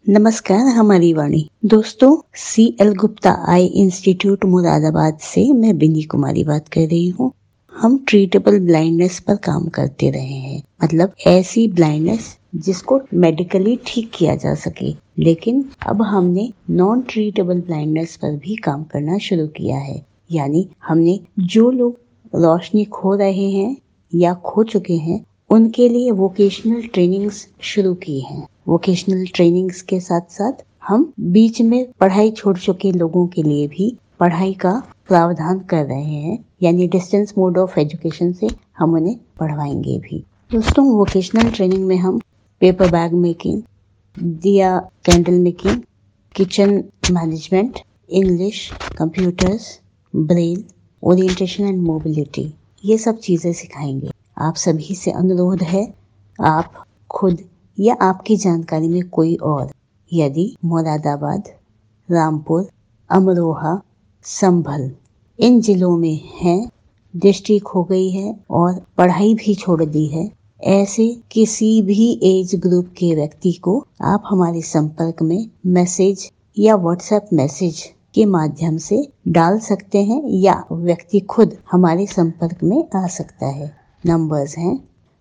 नमस्कार हमारी वाणी दोस्तों, CL Gupta eye institute Moradabad से मैं बिनी कुमारी बात कर रही हूँ। हम ट्रीटेबल ब्लाइंडनेस पर काम करते रहे हैं, मतलब ऐसी ब्लाइंडनेस जिसको मेडिकली ठीक किया जा सके, लेकिन अब हमने नॉन ट्रीटेबल ब्लाइंडनेस पर भी काम करना शुरू किया है। यानी हमने जो लोग रोशनी खो रहे हैं या खो चुके हैं उनके लिए वोकेशनल ट्रेनिंग्स शुरू की हैं। वोकेशनल ट्रेनिंग्स के साथ साथ हम बीच में पढ़ाई छोड़ चुके लोगों के लिए भी पढ़ाई का प्रावधान कर रहे हैं, यानी डिस्टेंस मोड ऑफ एजुकेशन से हम उन्हें पढ़वाएंगे भी। दोस्तों, वोकेशनल ट्रेनिंग में हम पेपर बैग मेकिंग, दिया candle making, kitchen management, English, computers, Braille, orientation and mobility, ये सब चीजें सिखाएंगे। आप सभी से अनुरोध है, आप खुद या आपकी जानकारी में कोई और यदि मुरादाबाद, रामपुर, अमरोहा, संभल इन जिलों में हैं, दृष्टि खो गई है और पढ़ाई भी छोड़ दी है, ऐसे किसी भी एज ग्रुप के व्यक्ति को आप हमारे संपर्क में मैसेज या व्हाट्सएप मैसेज के माध्यम से डाल सकते हैं या व्यक्ति खुद हमारे संपर्क में आ सकता है। नंबर्स हैं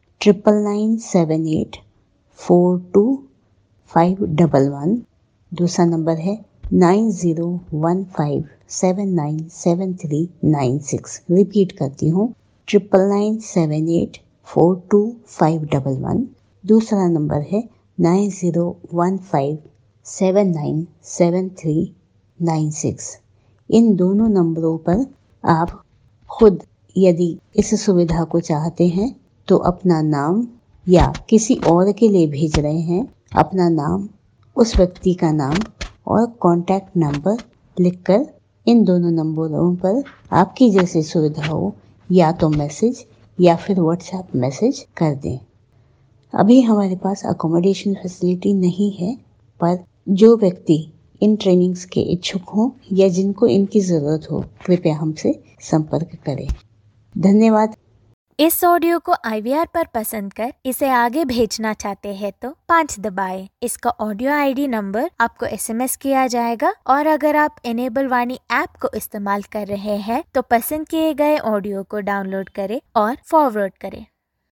9997842511, दूसरा नंबर है 9015797396। रिपीट करती हूँ 9997842511, दूसरा नंबर है 9015797396। इन दोनों नंबरों पर आप खुद यदि इस सुविधा को चाहते हैं तो अपना नाम, या किसी और के लिए भेज रहे हैं अपना नाम, उस व्यक्ति का नाम और कॉन्टैक्ट नंबर लिखकर इन दोनों नंबरों पर आपकी जैसी सुविधा हो या तो मैसेज या फिर व्हाट्सएप मैसेज कर दें। अभी हमारे पास अकोमोडेशन फैसिलिटी नहीं है, पर जो व्यक्ति इन ट्रेनिंग्स के इच्छुक हों या जिनको इनकी ज़रूरत हो, कृपया हमसे संपर्क करें। धन्यवाद। इस ऑडियो को IVR पर पसंद कर इसे आगे भेजना चाहते हैं तो 5 दबाएं। इसका ऑडियो ID नंबर आपको SMS किया जाएगा, और अगर आप इनेबल वाणी ऐप को इस्तेमाल कर रहे हैं तो पसंद किए गए ऑडियो को डाउनलोड करें और फॉरवर्ड करें।